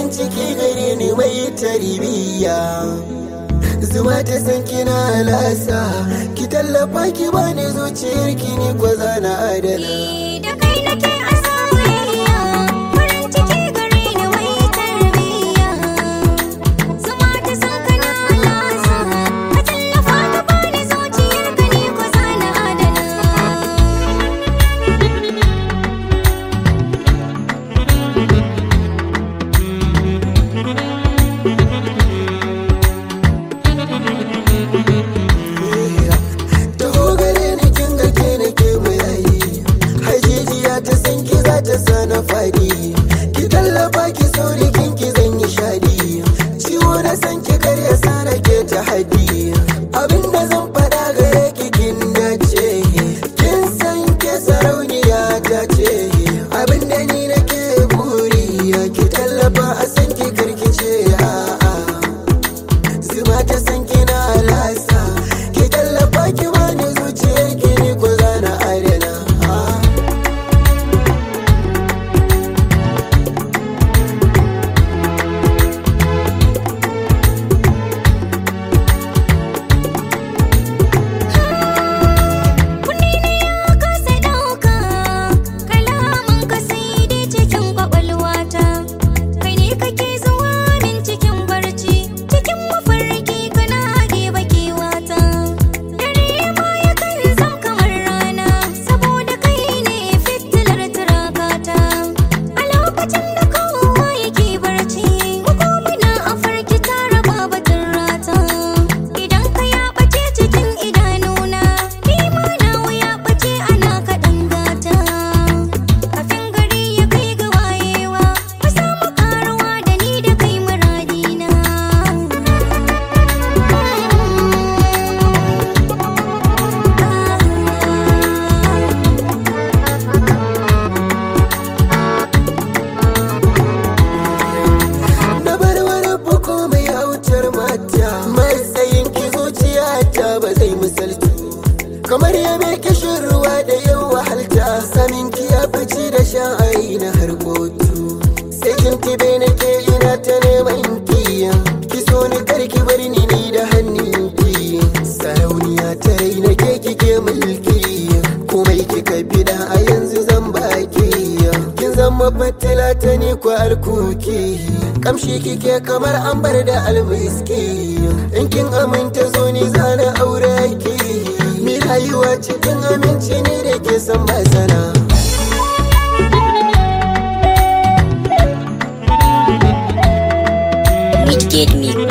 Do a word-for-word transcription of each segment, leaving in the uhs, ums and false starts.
farin ciki gare ni mai tarbiyya. Zuma ta san kina lasa, ki tallafa ki bani zuciyar ki ni ko zana adana. Da kai nake a soyayya, farin ciki gare ni mai tarbiyya. Zuma ta san kana lasa, ka tallafa ka bani zuciyar ka ni ko zana adana. Na fadi ki tallafa ki sauri kin ki zan yi shadi, ciwo na san ki karya sana ke ta hadi. Abinda zan fada gare ki kin dace, kin san ke sarauniya ta ce. Abinda ni nake buri ki tallafa a san ki karkice. A'a Zuma ta san kina lasa, ki tallafa ki bani zuciyar ki ni ko zana adana. Matsayin ki zuciyata ba zai misaltu, kamar ya mai kishin ruwa da yau wahalta. Sanin ki ya fici da sha'ai na har kotu, sai kin tibe nake ina ta neman ki. Ki so ni karki bar ni ni da hannun ki, sarauniya ta rai nake kike mulki. Komai kika bida a yanzu zan baki, kin zama fatila ta ni ko alkuki. Kamshi kike kamar ambar da almiski, in kin aminta zo ni zana aure ki. Mi rayuwa cikin aminci ne da ke san masana. Midgate Mix.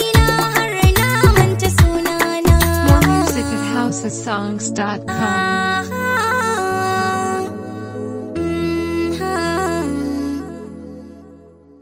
songs dot com